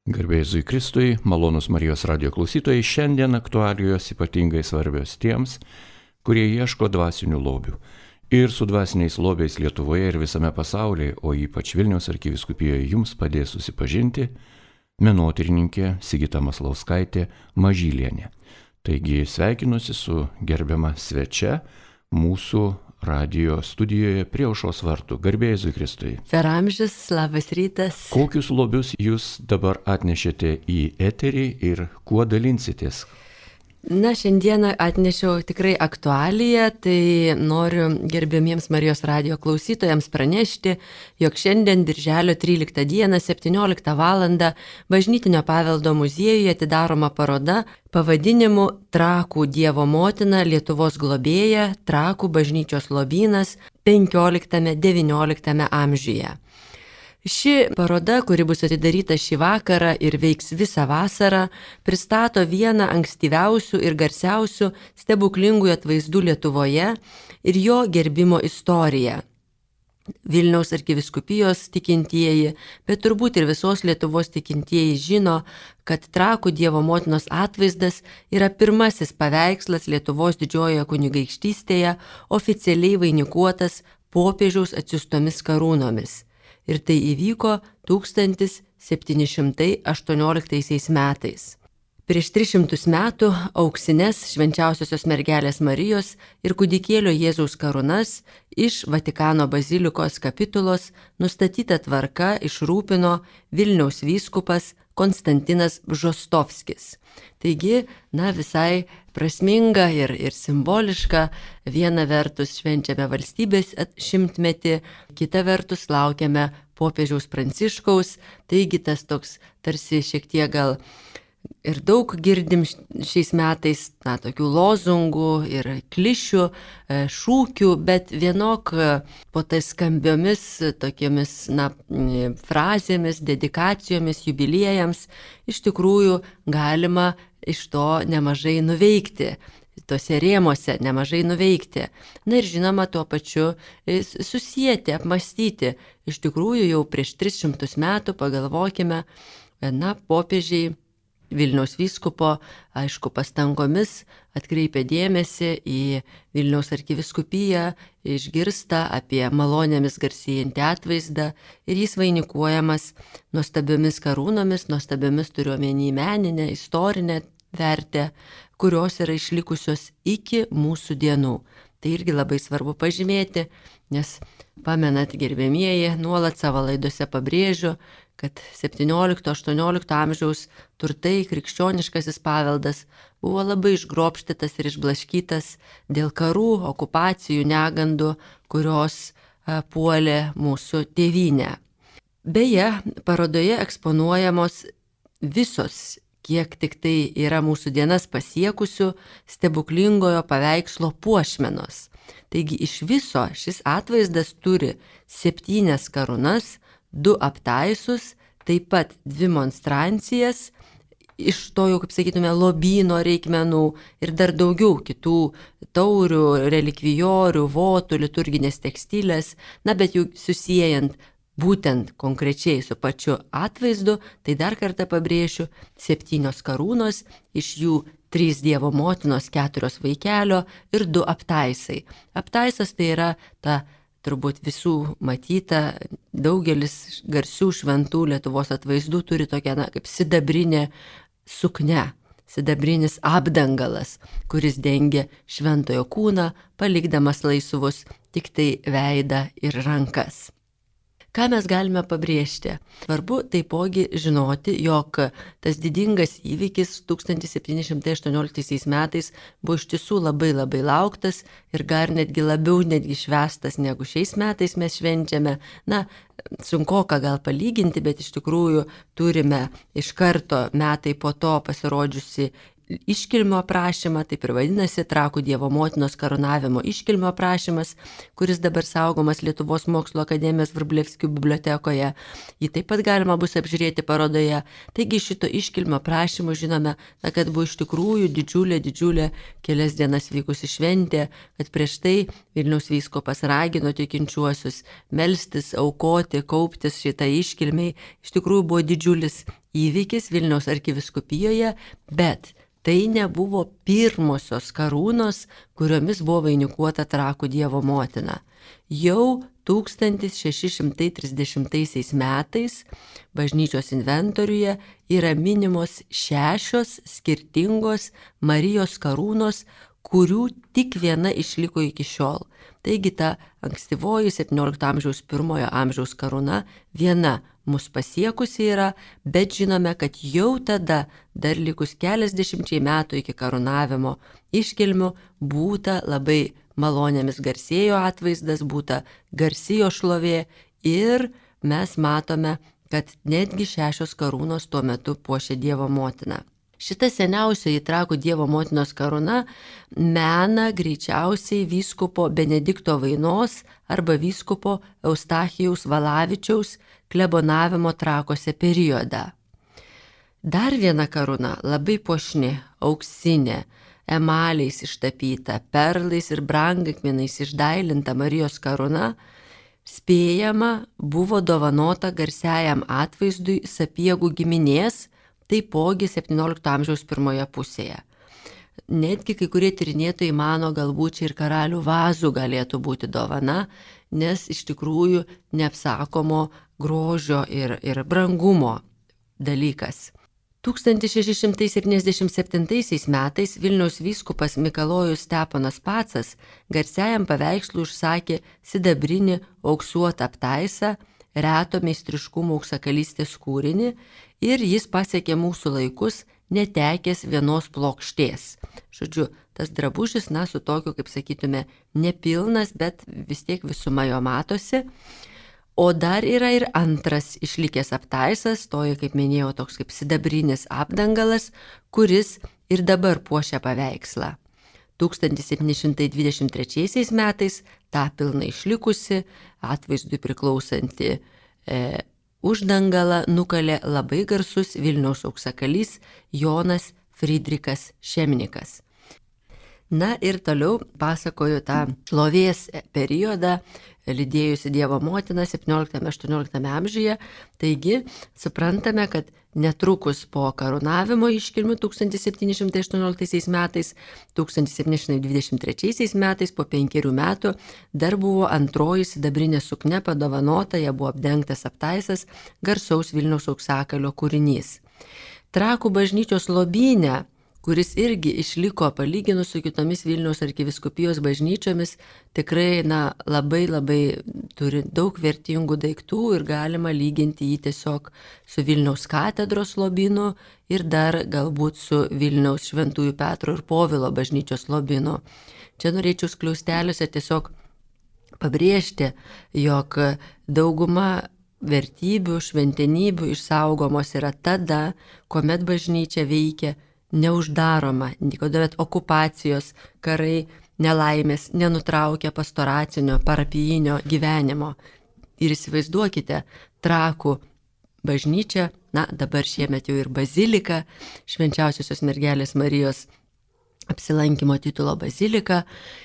Garbė Jėzui Kristui, malonūs Marijos radijo klausytojai, šiandien aktualijos ypatingai svarbios tiems, kurie ieško dvasinių lobių. Ir su dvasiniais lobiais Lietuvoje ir visame pasaulyje, o ypač Vilniaus arkivyskupijoje jums padės susipažinti menotyrininkė Sigita Maslauskaitė Mažylienė. Taigi sveikinuosi su gerbiama svečia mūsų radijo studijoje prie Aušros vartų. Garbė Jėzui Kristui. Per amžius, labas rytas. Kokius lobius jūs dabar atnešėte į eterį ir kuo dalinsitės? Na, šiandieną atnešiau tikrai aktualiją, tai noriu gerbiamiems Marijos radijo klausytojams pranešti, jog šiandien birželio 13 dieną 17 val. Bažnytinio paveldo muziejuje atidaroma paroda pavadinimu Trakų Dievo motina Lietuvos globėja, Trakų bažnyčios lobynas 15-19 amžiuje. Ši paroda, kuri bus atidaryta šį vakarą ir veiks visą vasarą, pristato vieną ankstyviausių ir garsiausių stebuklingųjų atvaizdų Lietuvoje ir jo gerbimo istoriją. Vilniaus arkivyskupijos tikintieji, bet turbūt ir visos Lietuvos tikintieji žino, kad Trakų Dievo motinos atvaizdas yra pirmasis paveikslas Lietuvos didžiojoje kunigaikštystėje oficialiai vainikuotas popiežiaus atsiųstomis karūnomis. Ir tai įvyko 1718 metais. Prieš 300 metų auksines švenčiausiosios mergelės Marijos ir kūdikėlio Jėzaus karūnas iš Vatikano bazilikos kapitulos nustatyta tvarka išrūpino Vilniaus vyskupas Konstantinas Bžostovskis. Taigi, visai prasminga ir simboliška. Viena vertus švenčiame valstybės šimtmetį, kita vertus laukiame popiežiaus Pranciškaus. Taigi tas toks tarsi šiek tiek gal ir daug girdim šiais metais, tokių lozungų ir klišių, šūkių, bet vienok po tai skambiomis tokiamis frazėmis, dedikacijomis, jubiliejams iš tikrųjų galima iš to nemažai nuveikti. Tose rėmose nemažai nuveikti. Ir žinoma, tuo pačiu susijęti, apmastyti. Iš tikrųjų jau prieš 300 metų pagalvokime, popiežiai Vilniaus vyskupo, aišku, pastangomis atkreipia dėmesį į Vilniaus arkivyskupija, išgirsta apie malonėmis garsėjantį atvaizdą ir jis vainikuojamas nuostabiomis karūnomis, nuostabiomis turiuomenį meninę, istorinę vertę, kurios yra išlikusios iki mūsų dienų. Tai irgi labai svarbu pažymėti, nes pamenat, gerbėmieji, nuolat savo laidose pabrėžiu, kad 17-18 amžiaus turtai krikščioniškasis paveldas buvo labai išgrobštytas ir išblaškytas dėl karų, okupacijų, negandų, kurios puolė mūsų tėvynę. Beje, parodoje eksponuojamos visos, kiek tik tai yra mūsų dienas pasiekusių stebuklingojo paveikslo puošmenos. Taigi iš viso šis atvaizdas turi 7 karūnas, 2 aptaisus, taip pat 2 monstrancijas, iš to jau, kaip sakytume, lobyno reikmenų ir dar daugiau kitų taurių, relikvijorių, votų, liturginės tekstilės, bet jau susijęjant būtent konkrečiai su pačiu atvaizdu, tai dar kartą pabrėšiu, 7 karūnos, iš jų 3 Dievo motinos, 4 vaikelio ir 2 aptaisai. Aptaisas tai yra ta turbūt visų matyta, daugelis garsių šventų Lietuvos atvaizdų turi tokią kaip sidabrinė suknia, sidabrinis apdangalas, kuris dengia šventojo kūną, palikdamas laisvus tik tai veidą ir rankas. Ką mes galime pabrėžti? Svarbu taipogi žinoti, jog tas didingas įvykis 1718 metais buvo iš tiesų labai lauktas ir gar netgi labiau švęstas negu šiais metais mes švenčiame. Sunkoka gal palyginti, bet iš tikrųjų turime iš karto metai po to pasirodžiusi iškilmių aprašymą, taip ir vadinasi Trakų Dievo motinos karūnavimo iškilmių aprašymas, kuris dabar saugomas Lietuvos mokslo akademijos Vrublevskių bibliotekoje. Jį taip pat galima bus apžiūrėti parodoje. Taigi šito iškilmių aprašymų žinome, kad buvo iš tikrųjų didžiulė kelias dienas vykusi šventė, kad prieš tai Vilniaus vyskupas ragino tikinčiuosius melstis, aukoti, kauptis šitą iškilmiai. Iš tikrųjų buvo didžiulis įvykis Vilniaus arkivyskupijoje, bet tai nebuvo pirmosios karūnos, kuriomis buvo vainikuota Trakų Dievo motina. Jau 1630 metais bažnyčios inventoriuje yra minimos 6 skirtingos Marijos karūnos, kurių tik viena išliko iki šiol. Taigi ta ankstyvoji 17 amžiaus 1 amžiaus karūna viena mus pasiekusi yra, bet žinome, kad jau tada, dar likus keliasdešimčiai metų iki karūnavimo iškilmių, būta labai malonėmis garsėjo atvaizdas, būta garsijo šlovė ir mes matome, kad netgi 6 karūnos tuo metu puošė Dievo motiną. Šita seniausioji Trakų Dievo motinos karūna mena greičiausiai vyskupo Benedikto Vainos arba vyskupo Eustachijaus Valavičiaus klebonavimo Trakuose periodą. Dar viena karūna, labai puošni, auksinė, emaliais ištapyta, perlais ir brangakmenais išdailinta Marijos karūna, spėjama buvo dovanota garsiajam atvaizdui Sapiegų giminės, taipogi 17 amžiaus pirmoje pusėje. Netgi kai kurie tyrinėtojai mano, galbūt čia ir karalių vazų galėtų būti dovana, nes iš tikrųjų neapsakomo grožio ir brangumo dalykas. 1677 metais Vilniaus vyskupas Mikalojus Steponas Pacas garsiajam paveikslui užsakė sidabrinį auksuotą aptaisą, reto meistriškumo auksakalystės kūrinį ir jis pasiekė mūsų laikus netekęs vienos plokštės. Žodžiu, tas drabužis, su tokiu, kaip sakytume, nepilnas, bet vis tiek visuma jo matosi. O dar yra ir antras išlikęs aptaisas, toji, kaip minėjau, toks kaip sidabrinis apdangalas, kuris ir dabar puošia paveikslą. 1723 metais tą pilną išlikusi, atvaizdui priklausantį uždangalą nukalė labai garsus Vilniaus auksakalys Jonas Friedrichas Šemnikas. Na ir toliau pasakoju tą šlovės periodą, lydėjusi Dievo motiną 17-18 amžiuje. Taigi suprantame, kad netrukus po karūnavimo iškilmių 1718 metais, 1723 metais, po 5 metų, dar buvo antroji sidabrinė suknia padovanota, ją buvo apdengtas aptaisas garsaus Vilniaus auksakalio kūrinys. Trakų bažnyčios lobyne, kuris irgi išliko palyginus su kitomis Vilniaus arkivyskupijos bažnyčiomis, tikrai labai turi daug vertingų daiktų ir galima lyginti jį tiesiog su Vilniaus katedros lobynu ir dar galbūt su Vilniaus Šventųjų Petro ir Povilo bažnyčios lobynu. Čia norėčiau skliausteliuose tiesiog pabrėžti, jog dauguma vertybių, šventenybių išsaugomos yra tada, kuomet bažnyčia veikia neuždaroma, kuomet okupacijos, karai, nelaimės nenutraukia pastoracinio, parapijinio gyvenimo. Ir įsivaizduokite, Trakų bažnyčia, dabar šiemet jau ir bazilika, Švenčiausiosios mergelės Marijos apsilankimo titulo bazilika,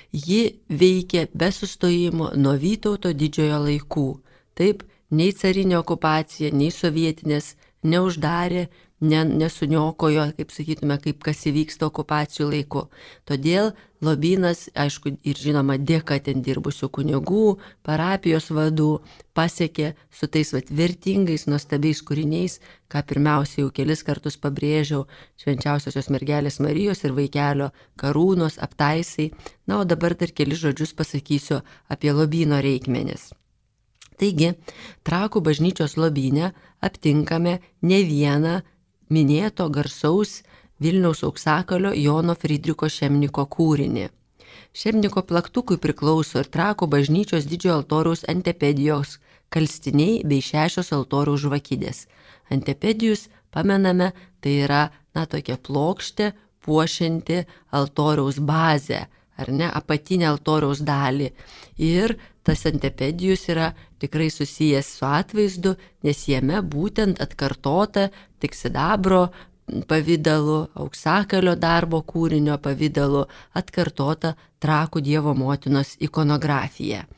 ji veikia be sustojimo nuo Vytauto didžiojo laikų. Taip, nei carinė okupacija, nei sovietinės neuždarė, nesuniokojo, kaip sakytume, kaip kas įvyksta okupacijų laiku. Todėl lobynas, aišku, ir žinoma, dėka ten dirbusių kunigų, parapijos vadų, pasiekė su tais vertingais, nuostabiais kūriniais, ką pirmiausia jau kelis kartus pabrėžiau, Švenčiausiosios mergelės Marijos ir vaikelio karūnos, aptaisai. O dabar dar kelis žodžius pasakysiu apie lobyno reikmenis. Taigi, Trakų bažnyčios lobyne aptinkame ne vieną minėto garsaus Vilniaus auksakalio Jono Friedricho Šemniko kūrinį. Šemniko plaktukui priklauso ir Trakų bažnyčios didžiojo altoriaus antepedijos kalstiniai bei 6 altoriaus žvakidės. Antepedijus, pamename, tai yra tokia plokštė puošianti altoriaus bazę, ar ne, apatinę altoriaus dalį. Ir tas antepedijus yra tikrai susijęs su atvaizdu, nes jame būtent atkartota tik sidabro pavidalu, auksakalio darbo kūrinio pavidalu atkartota Trakų Dievo motinos ikonografija.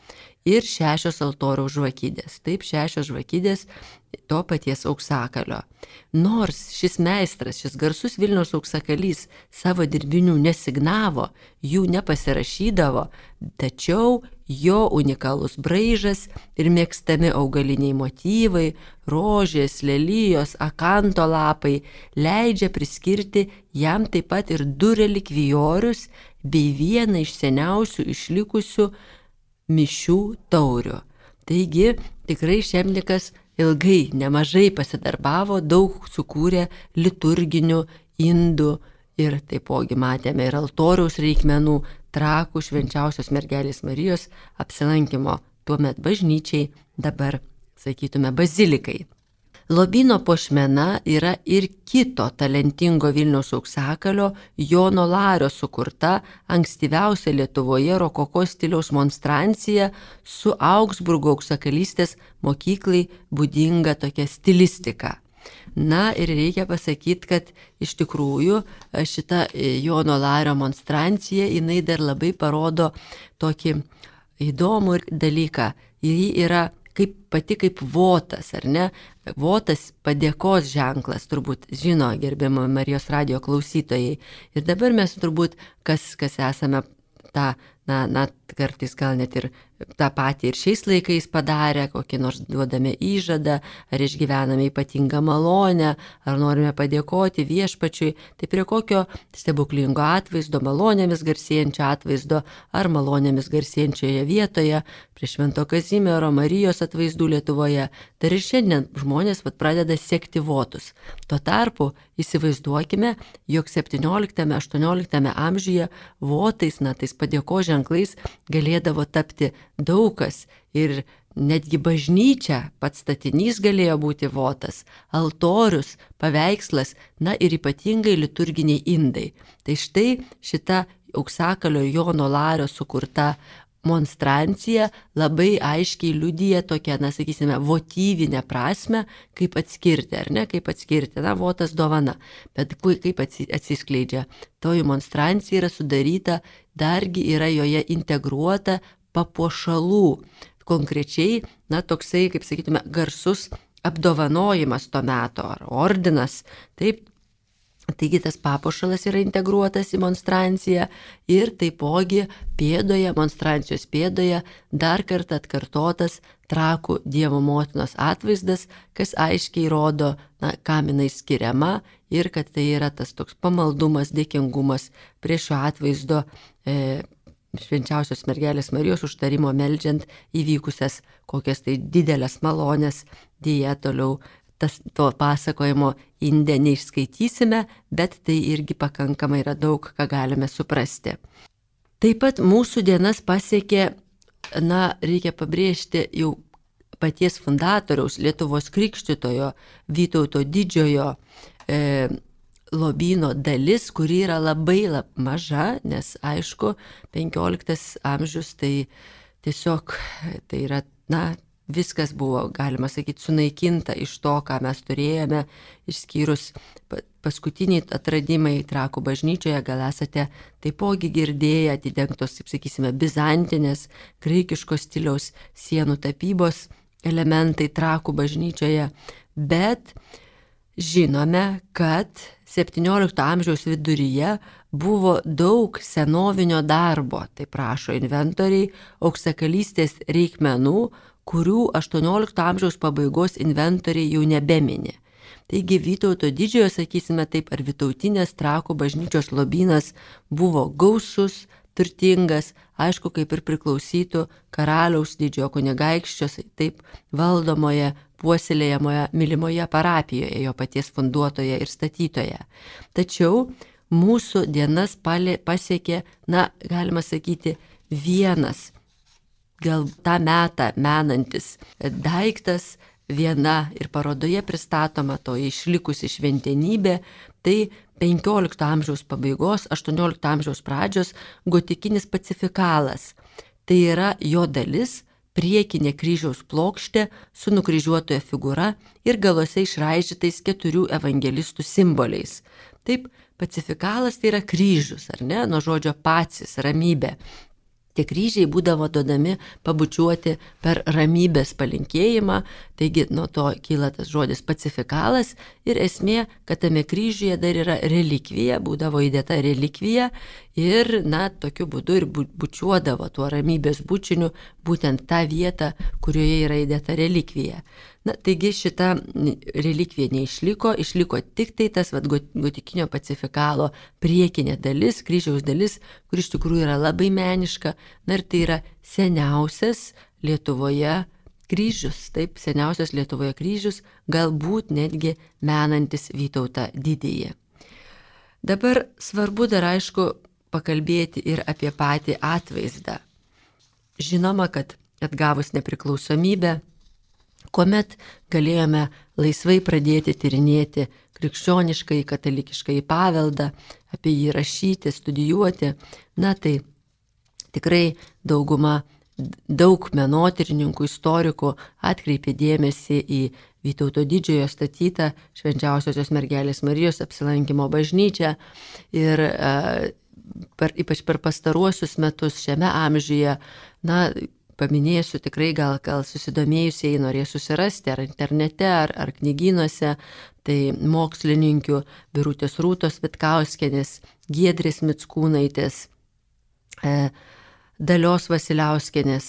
ir 6 altoriaus žvakidės. Taip, 6 žvakidės to paties auksakalio. Nors šis meistras, šis garsus Vilniaus auksakalys savo dirbinių nesignavo, jų nepasirašydavo, tačiau jo unikalus braižas ir mėgstami augaliniai motyvai, rožės, lelijos, akanto lapai leidžia priskirti jam taip pat ir 2 relikvijorius bei vieną iš seniausių išlikusių mišių taurių. Taigi tikrai Šemnikas ilgai, nemažai pasidarbavo, daug sukūrė liturginių indų ir taipogi matėme ir altoriaus reikmenų Trakų Švenčiausios mergelės Marijos apsilankimo tuomet bažnyčiai, dabar sakytume bazilikai. Lobyno puošmena yra ir kito talentingo Vilniaus auksakalio Jono Lario sukurta ankstyviausia Lietuvoje rokoko stiliaus monstrancija su Augsburgo auksakalystės mokyklai būdinga tokia stilistika. Na ir reikia pasakyti, kad iš tikrųjų šita Jono Lario monstrancija, jinai dar labai parodo tokį įdomų dalyką. Ji yra kaip votas, ar ne? Votas padėkos ženklas, turbūt žino gerbiamo Marijos radijo klausytojai. Ir dabar mes turbūt, kas esame tą, kartais gal net ir tą patį ir šiais laikais padarę, kokį nors duodame įžadą, ar išgyvename ypatingą malonę, ar norime padėkoti viešpačiui, tai prie kokio stebuklingo atvaizdo, malonėmis garsėjančio atvaizdo, ar malonėmis garsėjančioje vietoje, prie Švento Kazimiero, Marijos atvaizdų Lietuvoje, tai ir šiandien žmonės pradeda sekti votus. Tuo tarpu įsivaizduokime, jog 17-18 amžiuje votais, tais padėkos ženklais galėdavo tapti daug kas ir netgi bažnyčia, pats statinys galėjo būti votas, altorius, paveikslas, ir ypatingai liturginiai indai. Tai štai šita auksakalio Jono Lario sukurta monstrancija labai aiškiai liudija tokią, sakysime, votyvinę prasme, kaip atskirti, ar ne, kaip atskirti, votas dovana. Bet kaip atsiskleidžia, toji monstrancija yra sudaryta, dargi yra joje integruota papuošalų. Konkrečiai, toksai, kaip sakytume, garsus apdovanojimas to meto, ar ordinas, taip. Taigi tas papuošalas yra integruotas į monstranciją ir taipogi pėdoje, monstrancijos pėdoje dar kartą atkartotas Trakų Dievo motinos atvaizdas, kas aiškiai rodo, kam jinai skiriama ir kad tai yra tas toks pamaldumas, dėkingumas prie šio atvaizdo Švenčiausios mergelės Marijos užtarimo meldžiant įvykusias kokias tai didelės malonės. Deja, toliau to pasakojimo inde neišskaitysime, bet tai irgi pakankamai yra daug, ką galime suprasti. Taip pat mūsų dienas pasiekė, reikia pabrėžti, jau paties fundatoriaus, Lietuvos krikštytojo Vytauto Didžiojo lobyno dalis, kuri yra labai maža, nes aišku, 15 amžius tai tiesiog tai yra, viskas buvo, galima sakyti, sunaikinta iš to, ką mes turėjome, išskyrus paskutiniai atradimai Trakų bažnyčioje, gal esate taipogi girdėję, atidengtos, kaip sakysime, bizantinės, graikiškos stiliaus sienų tapybos elementai Trakų bažnyčioje, bet žinome, kad 17 amžiaus viduryje buvo daug senovinio darbo, tai prašo inventoriai, auksakalystės reikmenų, kurių 18 amžiaus pabaigos inventoriai jau nebemini. Taigi Vytauto Didžiojo, sakysime taip, ar Vytautinės Trakų bažnyčios lobynas buvo gausus, turtingas, aišku, kaip ir priklausytų karaliaus Didžiojo kunigaikščios, taip valdomoje, puoselėjamoje, mylimoje parapijoje, jo paties funduotoje ir statytoje. Tačiau mūsų dienas pasiekė, galima sakyti, vienas, gal tą metą menantis daiktas, viena ir parodoje pristatoma to išlikusi šventenybė, tai 15 amžiaus pabaigos, 18 amžiaus pradžios gotikinis pacifikalas. Tai yra jo dalis, priekinė kryžiaus plokštė su nukryžiuotoja figūra ir galuose išraižytais 4 evangelistų simboliais. Taip, pacifikalas tai yra kryžius, ar ne, nuo žodžio pacis, ramybė. Tie kryžiai būdavo duodami pabučiuoti per ramybės palinkėjimą, taigi nuo to kyla tas žodis pacifikalas ir esmė, kad tame kryžiuje dar yra relikvija, būdavo įdėta relikvija ir, tokiu būdu ir bučiuodavo tuo ramybės bučiniu būtent tą vietą, kurioje yra įdėta relikvija. Taigi šita relikvija neišliko, išliko tik tai tas gotikinio pacifikalo priekinė dalis, kryžiaus dalis, kur iš tikrųjų yra labai meniška. Ir tai yra seniausias Lietuvoje kryžius, taip, seniausias Lietuvoje kryžius, galbūt netgi menantis Vytautą Didįjį. Dabar svarbu dar aišku pakalbėti ir apie patį atvaizdą. Žinoma, kad atgavus nepriklausomybę, kuomet galėjome laisvai pradėti tyrinėti krikščioniškai, katalikiškai paveldą, apie jį rašyti, studijuoti, tai tikrai daug menotyrininkų, istorikų atkreipė dėmesį į Vytauto Didžiojo statytą Švenčiausiosios mergelės Marijos apsilankymo bažnyčią ir ypač per pastaruosius metus šiame amžiuje, paminėsiu tikrai gal susidomėjusieji norės susirasti ar internete, ar knygynuose, tai mokslininkių Birutės Rūtos Vitkauskienės, Giedrės Mickūnaitės, Dalios Vasiliauskienės,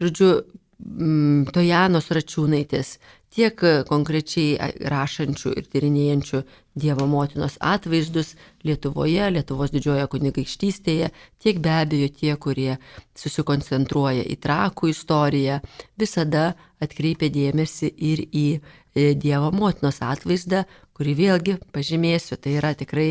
Tojanos Račiūnaitės, tiek konkrečiai rašančių ir tyrinėjančių Dievo motinos atvaizdus Lietuvoje, Lietuvos didžiojoje kunigaikštystėje, tiek be abejo tie, kurie susikoncentruoja į trakų istoriją, visada atkreipia dėmesį ir į Dievo motinos atvaizdą, kurį vėlgi pažymėsiu, tai yra tikrai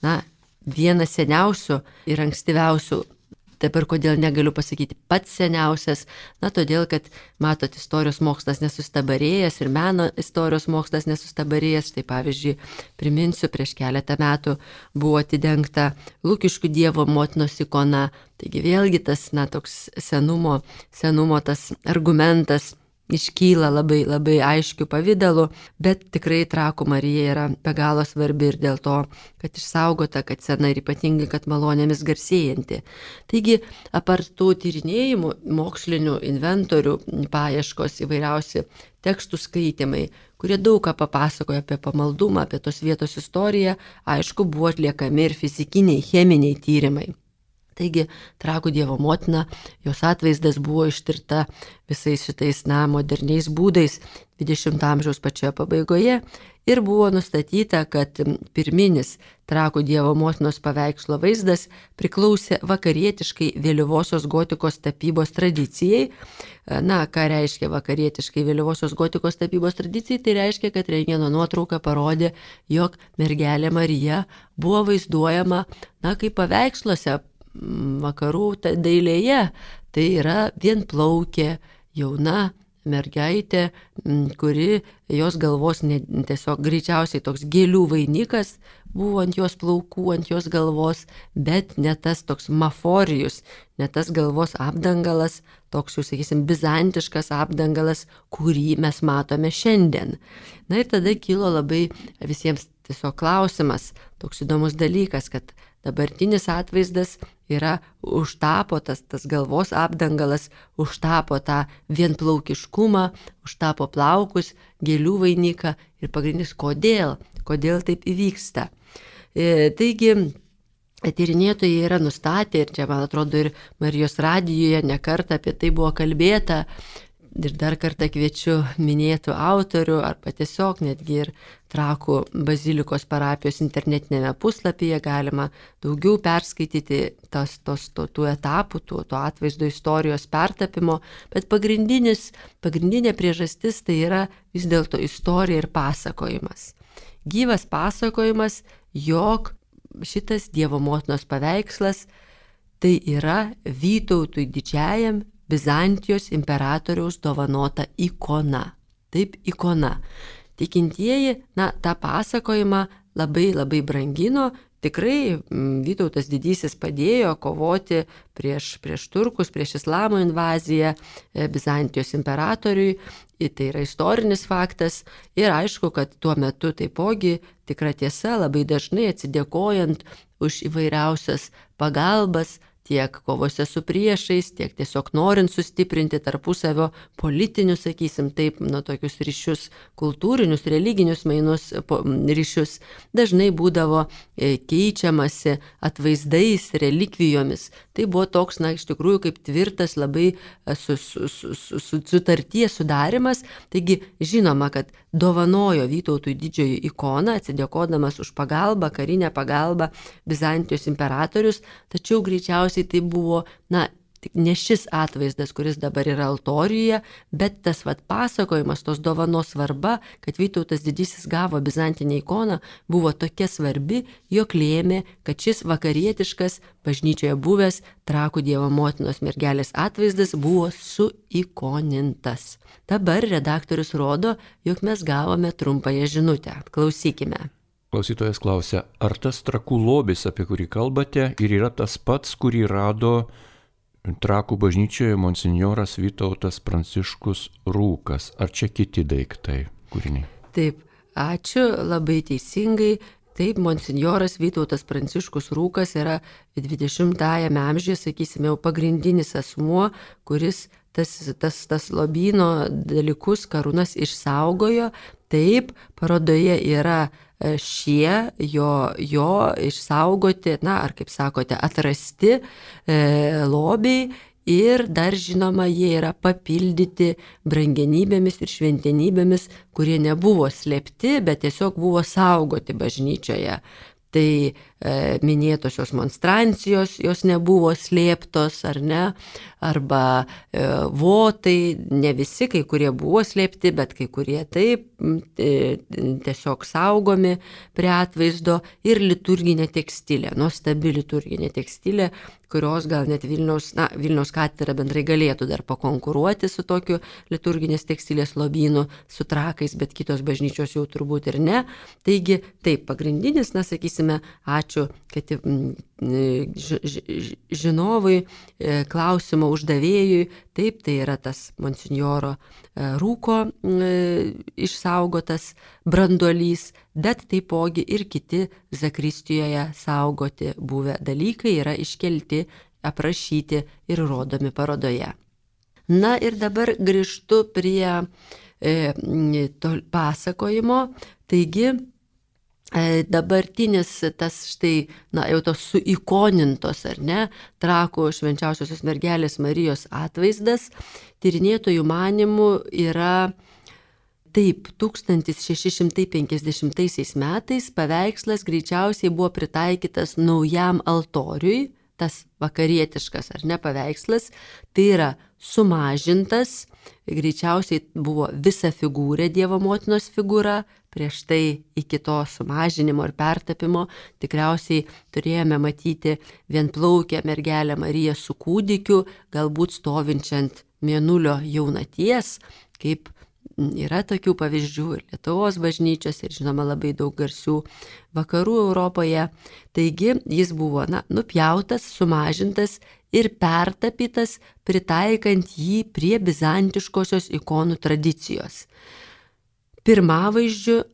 vienas seniausių ir ankstyviausių. Dabar kodėl negaliu pasakyti pats seniausias, todėl, kad, matot, istorijos mokslas nesustabarėjęs ir meno istorijos mokslas nesustabarėjęs. Tai pavyzdžiui, priminsiu, prieš keletą metų buvo atidengta Lukiškių Dievo motinos ikona. Taigi vėlgi tas, toks senumo tas argumentas iškyla labai aiškių pavidalų, bet tikrai Trakų Marija yra be galo svarbi ir dėl to, kad išsaugota, kad sena ir ypatingai, kad malonėmis garsėjanti. Taigi, apart tų tyrinėjimų, mokslinių inventorių paieškos, įvairiausi tekstų skaitimai, kurie daug ką papasakoja apie pamaldumą, apie tos vietos istoriją, aišku, buvo atliekami ir fizikiniai, cheminiai tyrimai. Taigi, Trakų Dievo motina, jos atvaizdas buvo ištirta visais šitais moderniais būdais 20 amžiaus pačioje pabaigoje ir buvo nustatyta, kad pirminis Trakų Dievo motinos paveikslo vaizdas priklausė vakarietiškai vėlyvosios gotikos tapybos tradicijai. Ką reiškia vakarietiškai vėlyvosios gotikos tapybos tradicijai? Tai reiškia, kad rentgeno nuotrauka parodė, jog mergelė Marija buvo vaizduojama, kaip paveiksluose vakarų dailėje, tai yra vienplaukė, jauna mergaitė, kuri jos galvos tiesiog greičiausiai toks gėlių vainikas buvo ant jos plaukų, ant jos galvos, bet ne tas toks maforijus, ne tas galvos apdangalas, toks jau, sakysim, bizantiškas apdangalas, kurį mes matome šiandien. Ir tada kilo labai visiems tiesiog klausimas, toks įdomus dalykas, kad dabartinis atvaizdas yra užtapo tas galvos apdangalas, užtapo tą vienplaukiškumą, užtapo plaukus, gėlių vainiką ir pagrindinis kodėl taip įvyksta. Taigi, tyrinėtojai yra nustatę ir čia, man atrodo, ir Marijos radijuje nekartą apie tai buvo kalbėta. Ir dar kartą kviečiu minėtų autorių arba tiesiog netgi ir Trakų bazilikos parapijos internetinėme puslapyje galima daugiau perskaityti tų etapų, to atvaizdo istorijos pertapimo, bet pagrindinė priežastis tai yra vis dėlto istorija ir pasakojimas. Gyvas pasakojimas, jog šitas Dievo motinos paveikslas tai yra Vytautui Didžiajam Bizantijos imperatoriaus dovanota ikona. Taip, ikona. Tikintieji, tą pasakojimą labai brangino. Tikrai Vytautas Didysis padėjo kovoti prieš turkus, prieš islamo invaziją Bizantijos imperatoriui. Tai yra istorinis faktas. Ir aišku, kad tuo metu taipogi tikra tiesa, labai dažnai atsidėkojant už įvairiausias pagalbas, tiek kovose su priešais, tiek tiesiog norint sustiprinti tarpusavio politinius, sakysim, taip, tokius ryšius, kultūrinius, religinius mainus, ryšius, dažnai būdavo keičiamasi atvaizdais, relikvijomis. Tai buvo toks, iš tikrųjų, kaip tvirtas labai sutarties sudarimas. Taigi žinoma, kad dovanojo Vytautui Didžiojo ikoną, atsidėkodamas už pagalbą, karinę pagalbą Bizantijos imperatorius, tačiau greičiausiai tai buvo, ne šis atvaizdas, kuris dabar yra altorijoje, bet tas pasakojimas, tos dovanos svarba, kad Vytautas Didysis gavo bizantinę ikoną, buvo tokia svarbi, jog lėmė, kad šis vakarietiškas bažnyčioje buvęs Trakų Dievo motinos mergelės atvaizdas buvo suikonintas. Dabar redaktorius rodo, jog mes gavome trumpąją žinutę. Klausykime. Klausytojas klausia, ar tas Trakų lobis, apie kurį kalbate, ir yra tas pats, kurį rado Trakų bažnyčioje monsinjoras Vytautas Pranciškus Rūkas? Ar čia kiti daiktai, kūriniai? Taip, ačiū, labai teisingai. Taip, monsinjoras Vytautas Pranciškus Rūkas yra 20-ajame amžiuje, sakysime, jau pagrindinis asmuo, kuris tas lobyno dalykus, karūnas išsaugojo. Taip, parodoje yra šie jo išsaugoti, ar kaip sakote, atrasti lobiai ir dar žinoma, jie yra papildyti brangenybėmis ir šventenybėmis, kurie nebuvo slėpti, bet tiesiog buvo saugoti bažnyčioje. Tai minėtosios monstrancijos, jos nebuvo slėptos, ar ne, arba votai, ne visi, kai kurie buvo slėpti, bet kai kurie taip, tiesiog saugomi prie atvaizdo, ir liturginė tekstilė, nuostabi liturginė tekstilė, kurios gal net Vilniaus katedra bendrai galėtų dar pakonkuruoti su tokiu liturginės tekstilės lobynu, su Trakais, bet kitos bažnyčios jau turbūt ir ne. Taigi, taip, pagrindinis, sakysime, ačiū, kad žinovui, klausimo uždavėjui, taip, tai yra tas monsinjoro Rūko išsaugotas branduolys, bet taipogi ir kiti zakristijoje saugoti buvę dalykai yra iškelti, aprašyti ir rodomi parodoje. Ir dabar grįžtu prie pasakojimo. Taigi, dabartinis tas štai, jau tos suikonintos, ar ne, Trakų švenčiausiosios mergelės Marijos atvaizdas, tyrinėtojų manymų yra taip, 1650 metais paveikslas greičiausiai buvo pritaikytas naujam altoriui, tas vakarietiškas, ar ne, paveikslas, tai yra sumažintas, greičiausiai buvo visa figūrė Dievo motinos figūra, prieš tai iki to sumažinimo ir pertapimo tikriausiai turėjome matyti vienplaukę mergelę Mariją su kūdikiu, galbūt stovinčią ant mėnulio jaunaties, kaip yra tokių pavyzdžių ir Lietuvos bažnyčios, ir žinoma labai daug garsių vakarų Europoje. Taigi jis buvo nupjautas, sumažintas ir pertapytas, pritaikant jį prie bizantiškosios ikonų tradicijos. Pirmavaizdžiu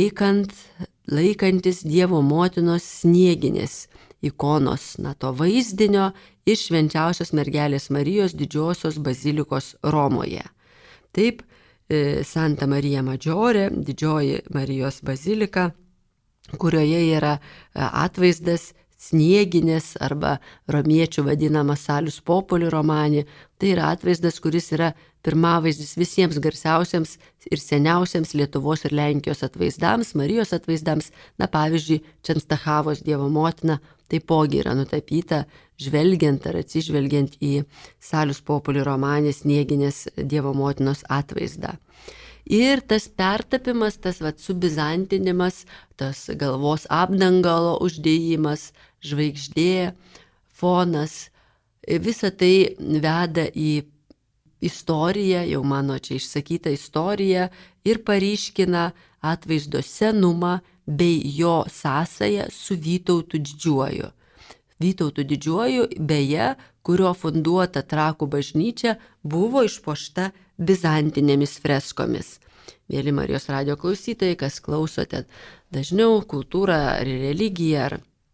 laikantis Dievo motinos snieginės ikonos, to vaizdinio iš Švenčiausios mergelės Marijos didžiosios bazilikos Romoje. Taip, Santa Marija Maggiore, didžioji Marijos bazilika, kurioje yra atvaizdas snieginės arba romiečių vadinamas Salus Populi Romani. Tai yra atvaizdas, kuris yra pirmavaizdis visiems garsiausiams ir seniausiams Lietuvos ir Lenkijos atvaizdams, Marijos atvaizdams. Pavyzdžiui, Čenstachavos Dievo motina taipogi yra nutapyta žvelgiant ar atsižvelgiant į Salus Populi Romani snieginės Dievo motinos atvaizdą. Ir tas pertapimas, tas subizantinimas, tas galvos apdangalo uždėjimas, žvaigždė, fonas, visa tai veda į istoriją, jau mano čia išsakytą istoriją, ir paryškina atvaizdo senumą bei jo sąsają su Vytautu Didžiuoju. Vytautu Didžiuoju, beje, kurio funduota Trakų bažnyčia buvo išpuošta bizantinėmis freskomis. Mėly Marijos radijo klausytojai, kas klausote dažniau kultūrą ar religiją, ar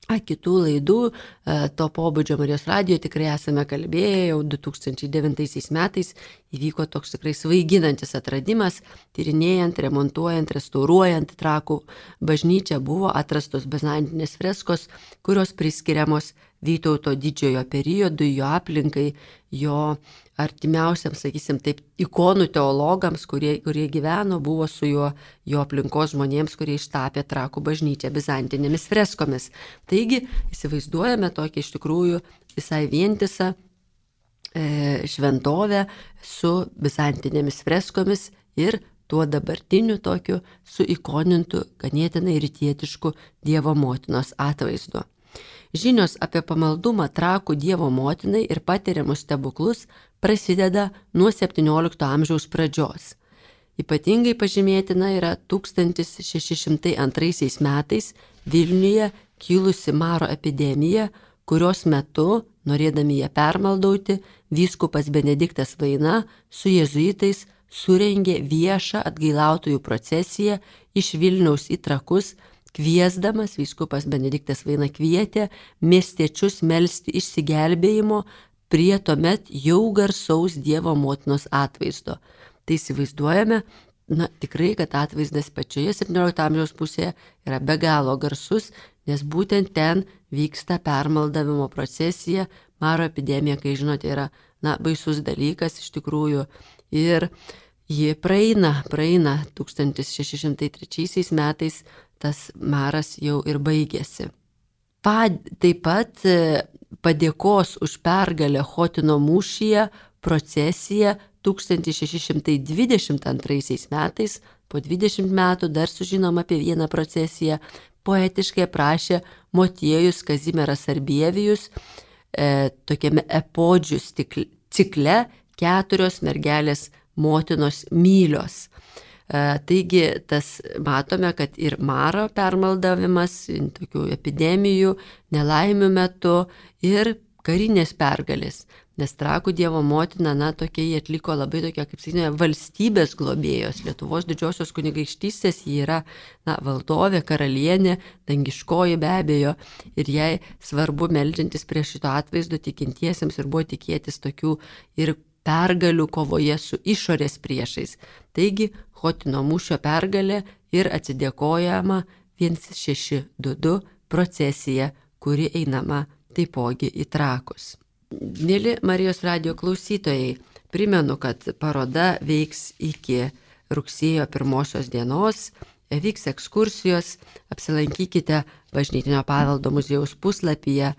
Kitų laidų to pobūdžio Marijos radijo tikrai esame kalbėję, jau 2009 metais įvyko toks tikrai svaiginantis atradimas, tyrinėjant, remontuojant, restauruojant Trakų bažnyčią, buvo atrastos bizantinės freskos, kurios priskiriamos Vytauto didžiojo periodui, jo aplinkai, jo artimiausiam, sakysim, taip, ikonų teologams, kurie gyveno, buvo su jo aplinkos žmonėms, kurie ištapė Trakų bažnyčią bizantinėmis freskomis. Taigi, įsivaizduojame tokį iš tikrųjų visai vientisą šventovę su bizantinėmis freskomis ir tuo dabartiniu tokiu suikonintu, ganėtinai rytietišku Dievo motinos atvaizdu. Žinios apie pamaldumą Trakų Dievo motinai ir patiriamus stebuklus prasideda nuo 17 amžiaus pradžios. Ypatingai pažymėtina yra 1602 metais Vilniuje kilusi maro epidemija, kurios metu, norėdami ją permaldauti, vyskupas Benediktas Vaina su jėzuitais surengė viešą atgailautojų procesiją iš Vilniaus į Trakus, kviesdamas, vyskupas Benediktas Vaina kvietė miestiečius melsti išsigelbėjimo prie tuomet jau garsaus Dievo motinos atvaizdo. Tai įsivaizduojame, tikrai, kad atvaizdas pačioje 17 amžiaus pusėje yra be galo garsus, nes būtent ten vyksta permaldavimo procesija. Maro epidemija, kai žinote, yra baisus dalykas iš tikrųjų. Ir ji praeina 1603 metais, tas maras jau ir baigėsi. Taip pat padėkos už pergalę Chotino mūšyje procesija 1622 metais, po 20 metų dar sužinom apie vieną procesiją, poetiškai aprašė Motiejus Kazimieras Sarbievijus tokiame epodžių cikle 4 mergelės motinos mylios. Taigi matome, kad ir maro permaldavimas, tokių epidemijų, nelaimių metu ir karinės pergalės. Nes Trakų Dievo motina, tokia jie atliko labai tokia, kaip sakykime, valstybės globėjos, Lietuvos didžiosios kunigaikštystės, ji yra valdovė, karalienė, dangiškoji be abejo, ir jai svarbu meldžiantis prie šito atvaizdo tikintiesiems ir buvo tikėtis tokių ir pergalių kovoje su išorės priešais. Taigi, Chotino mūšio pergalė ir atsidėkojama 1622 procesija, kuri einama taipogi į Trakus. Mėly Marijos radijo klausytojai, primenu, kad paroda veiks iki rugsėjo 1 dienos, vyks ekskursijos, apsilankykite Bažnytinio paveldo muziejaus puslapyje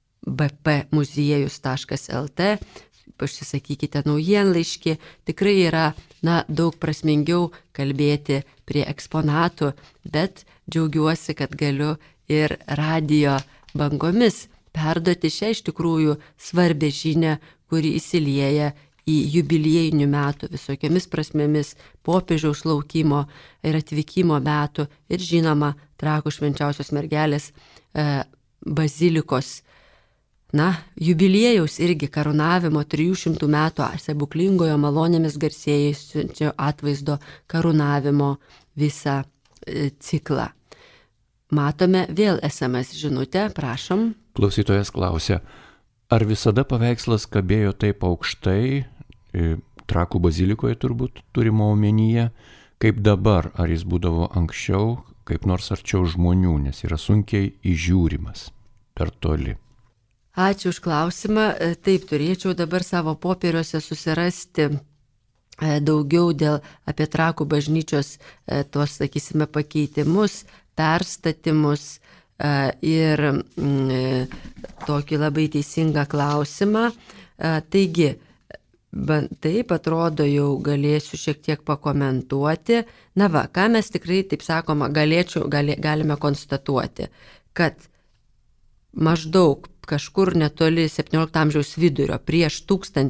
bpmuziejus.lt, užsisakykite naujienlaiškį, tikrai yra daug prasmingiau kalbėti prie eksponatų, bet džiaugiuosi, kad galiu ir radijo bangomis perduoti šią iš tikrųjų svarbę žinią, kuri įsilieja į jubiliejinių metų visokiamis prasmėmis, popiežiaus laukimo ir atvykimo metų ir žinoma Trakų švenčiausios mergelės bazilikos jubiliejaus irgi karūnavimo 300 metų stebuklingojo malonėmis garsėjusio atvaizdo karūnavimo visą ciklą. Matome vėl SMS žinutę, prašom. Klausytojas klausia, ar visada paveikslas kabėjo taip aukštai, Trakų bazilikoje turbūt turimo omenyje, kaip dabar, ar jis būdavo anksčiau, kaip nors arčiau žmonių, nes yra sunkiai įžiūrimas per toli. Ačiū už klausimą. Taip, turėčiau dabar savo popieriuose susirasti daugiau apie Trakų bažnyčios tos, sakysime, pakeitimus, perstatymus ir tokį labai teisingą klausimą. Taigi, taip atrodo, jau galėsiu šiek tiek pakomentuoti. Ką mes tikrai, taip sakoma, galime konstatuoti, kad maždaug kažkur netoli 17 amžiaus vidurio, prieš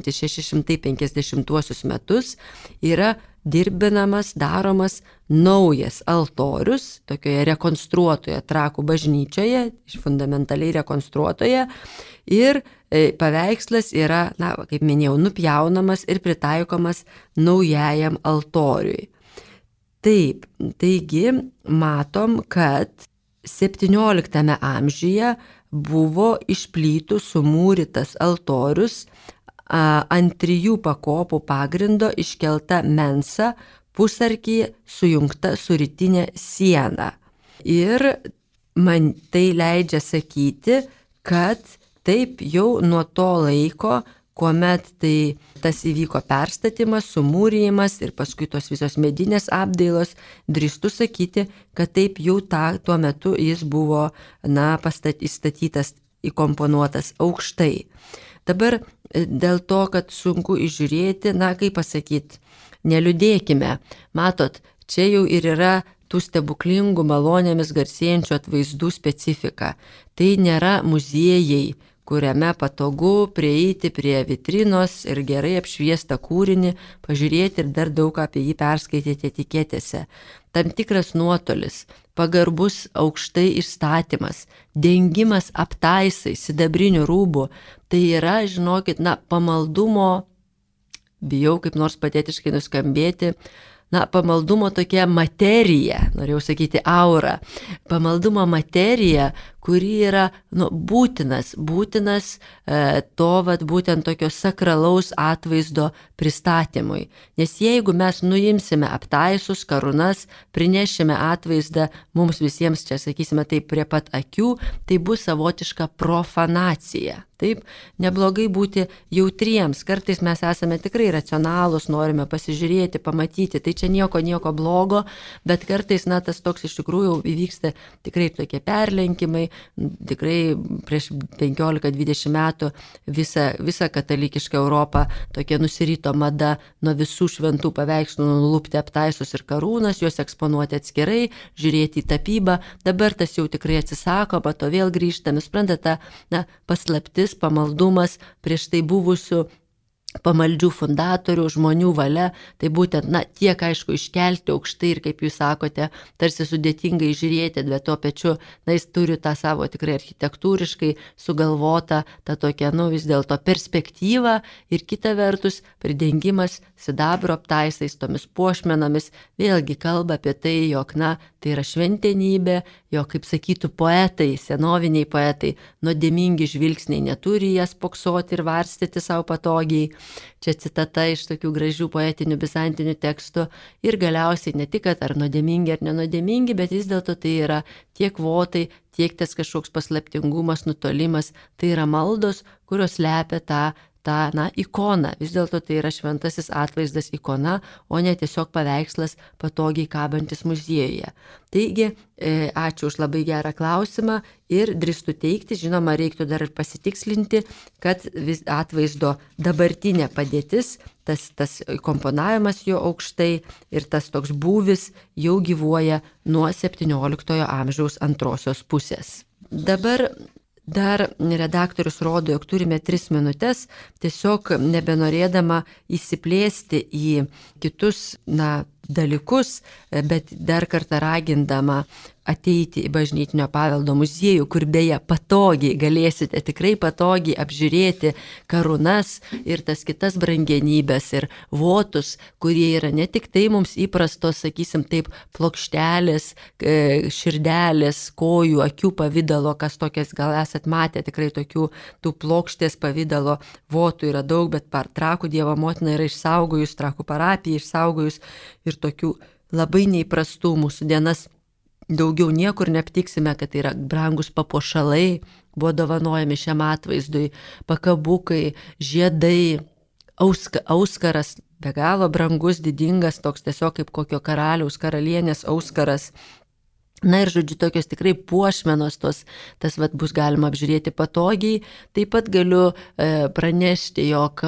1650 metus, yra daromas naujas altorius, tokioje rekonstruotoje Trakų bažnyčioje, fundamentaliai rekonstruotoje, ir paveikslas yra, kaip minėjau, nupjaunamas ir pritaikomas naujajam altoriui. Taip, taigi matom, kad XVII amžiuje buvo išplytų sumūrytas altorius, ant 3 pakopų pagrindo iškelta mensa, pusarkyje sujungta su rytinė siena. Ir man tai leidžia sakyti, kad taip jau nuo to laiko, kuomet tas įvyko perstatymas, sumūrijimas ir paskui tos visos medinės apdailos, drįstu sakyti, kad taip jau tuo metu jis buvo įstatytas, įkomponuotas aukštai. Dabar dėl to, kad sunku įžiūrėti, kaip pasakyti, neliūdėkime. Matot, čia jau ir yra tų stebuklingų malonėmis garsėjančių atvaizdų specifika. Tai nėra muziejai, kuriame patogu prieiti prie vitrinos ir gerai apšviestą kūrinį, pažiūrėti ir dar daug apie jį perskaityti etiketėse. Tam tikras nuotolis, pagarbus aukštai išstatymas, dengimas aptaisais, sidabrinių rūbų, tai yra, žinokit, pamaldumo, bijau kaip nors patetiškai nuskambėti, pamaldumo tokia materija, norėjau sakyti aura, pamaldumo materija, kuri yra būtinas to būtent tokio sakralaus atvaizdo pristatymui. Nes jeigu mes nuimsime aptaisus, karūnas, prinešime atvaizdą mums visiems čia, sakysime, taip prie pat akių, tai bus savotiška profanacija. Taip, neblogai būti jautriems, kartais mes esame tikrai racionalūs, norime pasižiūrėti, pamatyti, tai čia nieko blogo, bet kartais tas toks iš tikrųjų įvyksta tikrai tokie perlenkimai, tikrai prieš 15-20 metų visa katalikiška Europa tokia nusirito mada nuo visų šventų paveikslų nulupti aptaisus ir karūnas, juos eksponuoti atskirai, žiūrėti į tapybą, dabar tas jau tikrai atsisakoma, to vėl grįžtame, suprantate, paslaptis, pamaldumas prieš tai buvusių pamaldžių fundatorių, žmonių valia, tai būtent, tiek aišku iškelti aukštai ir kaip jūs sakote, tarsi sudėtingai žiūrėti, bet tuo pačiu, jis turi tą savo tikrai architektūriškai sugalvotą, tą tokią, vis dėlto perspektyvą ir kita vertus, pridengimas sidabro aptaisais, tomis puošmenomis, vėlgi kalba apie tai, jog, tai yra šventenybė, jog, kaip sakytų poetai, senoviniai poetai, nuodėmingi žvilgsniai neturi jas poksoti ir varstyti savo patogiai. Čia citata iš tokių gražių poetinių bizantinių tekstų ir galiausiai ne tik, ar nuodėmingi ar nenuodėmingi, bet vis dėlto tai yra tiek votai, tiek tas kažkoks paslaptingumas, nutolimas, tai yra maldos, kurios lepia tą ikoną. Vis dėlto tai yra šventasis atvaizdas ikona, o ne tiesiog paveikslas patogiai kabantis muziejuje. Taigi, ačiū už labai gerą klausimą ir drįstu teigti, žinoma, reiktų dar ir pasitikslinti, kad atvaizdo dabartinė padėtis, tas komponavimas jo aukštai ir tas toks būvis jau gyvuoja nuo 17 amžiaus antrosios pusės. Dabar dar redaktorius rodo, jog turime 3 minutės, tiesiog nebenorėdama įsiplėsti į kitus dalykus, bet dar kartą ragindama ateiti į Bažnytinio paveldo muziejų, kur beje patogiai galėsite tikrai patogiai apžiūrėti karūnas ir tas kitas brangenybės ir votus, kurie yra ne tik tai mums įprastos, sakysim taip, plokštelės, širdelės, kojų, akių pavydalo, kas tokias gal esat matę, tikrai tokių tų plokštės pavydalo votų yra daug, bet Trakų Dievo motina yra išsaugojus, Trakų parapija išsaugojus ir tokių labai neįprastų mūsų dienas. Daugiau niekur neaptiksime, kad tai yra brangus papuošalai, buvo dovanojami šiam atvaizdui, pakabukai, žiedai, auskaras, be galo brangus, didingas, toks tiesiog kaip kokio karaliaus, karalienės auskaras. Ir žodžiu, tokios tikrai puošmenos, tas bus galima apžiūrėti patogiai. Taip pat galiu pranešti, jog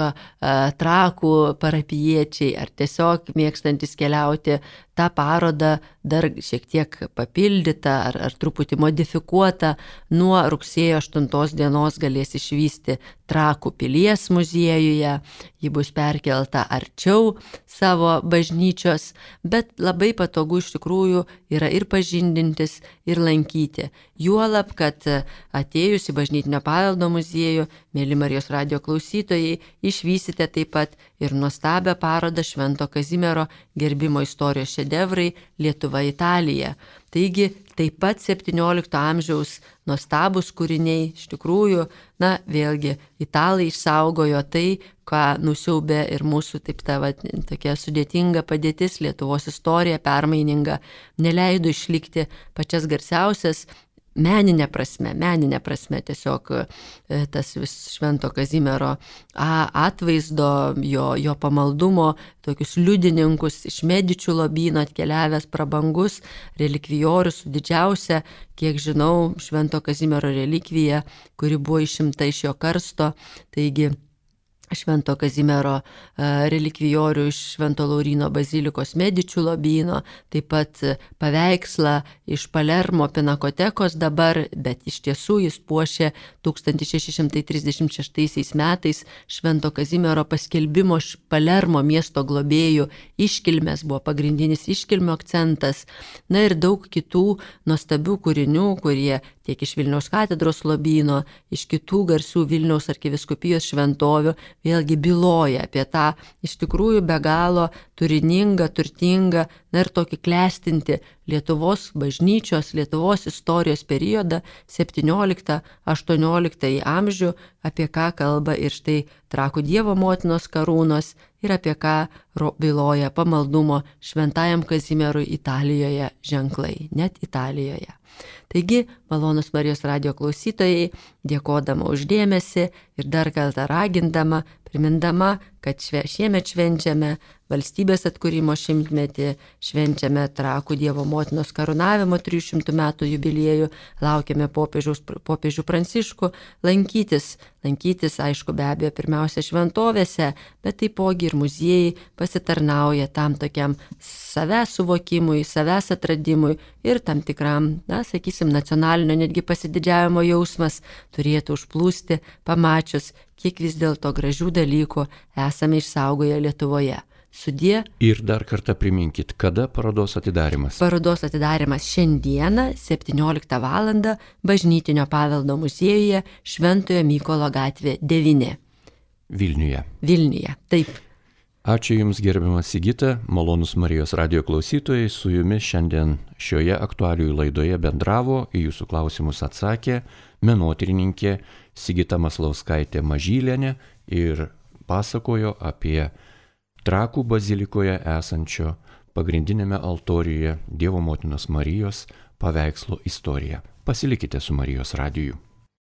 Trakų parapijiečiai ar tiesiog mėgstantis keliauti, tą parodą dar šiek tiek papildytą ar truputį modifikuotą nuo rugsėjo 8 dienos galės išvysti Trakų pilies muziejuje. Ji bus perkelta arčiau savo bažnyčios, bet labai patogu iš tikrųjų yra ir pažindintis, ir lankyti. Juolab, kad atėjus į Bažnytinio paveldo muziejų, mėly Marijos radijo klausytojai, išvysite taip pat ir nuostabią parodą Švento Kazimiero gerbimo istorijos šedevrai Lietuva Italija. Taigi Taip pat 17 amžiaus nuostabus kūriniai, iš tikrųjų, vėlgi, italai išsaugojo tai, ką nusiaubė ir mūsų tokia sudėtinga padėtis, Lietuvos istorija permaininga, neleido išlikti pačias garsiausias meninė prasme tiesiog tas Švento Kazimiero atvaizdo, jo pamaldumo, tokius liudininkus iš Medičių lobyno atkeliavęs prabangus relikvijorius su didžiausia, kiek žinau, Švento Kazimiero relikvija, kuri buvo išimta iš jo karsto, taigi Švento Kazimiero relikvijorių iš Švento Lauryno bazilikos Medičių lobyno, taip pat paveikslą iš Palermo pinakotekos dabar, bet iš tiesų jis puošė 1636 metais Švento Kazimiero paskelbimo iš Palermo miesto globėjų iškilmės, buvo pagrindinis iškilmių akcentas, ir daug kitų nuostabių kūrinių, kurie tiek iš Vilniaus katedros lobyno, iš kitų garsių Vilniaus arkivyskupijos šventovių, vėlgi byloja apie tą iš tikrųjų be galo turiningą, turtingą, ir tokį klestinti Lietuvos bažnyčios, Lietuvos istorijos periodą 17-18 amžių, apie ką kalba ir štai Trakų Dievo motinos karūnos ir apie ką byloja pamaldumo Šventajam Kazimierui Italijoje ženklai, net Italijoje. Taigi, malonūs Marijos radijo klausytojai, dėkodama už dėmesį ir dar kartą ragindama, primindama, kad šiemet švenčiame valstybės atkūrimo 100-metį, švenčiame Trakų Dievo motinos karūnavimo 300 metų jubiliejų, laukiame popiežių Pranciškų lankytis, aišku, be abejo, pirmiausia šventovėse, bet taipogi ir muziejai pasitarnauja tam tokiam savęs suvokimui, savęs atradimui ir tam tikram, nacionalinio netgi pasididžiavimo jausmas turėtų užplūsti, pamačius, kiek vis dėlto gražių dalykų esame išsaugoję Lietuvoje. Sudie. Ir dar kartą priminkit, kada parodos atidarimas? Parodos atidarimas šiandieną 17 val. Bažnytinio paveldo muziejuje Šventojo Mykolo gatvė 9. Vilniuje, taip. Ačiū Jums, gerbiamas Sigita, malonūs Marijos radijo klausytojai, su Jumis šiandien šioje aktualijų laidoje bendravo, į Jūsų klausimus atsakė menotyrininkė Sigita Maslauskaitė Mažylienė ir pasakojo apie Trakų bazilikoje esančio pagrindinėme altoriuje Dievo motinos Marijos paveikslo istoriją. Pasilikite su Marijos radiju.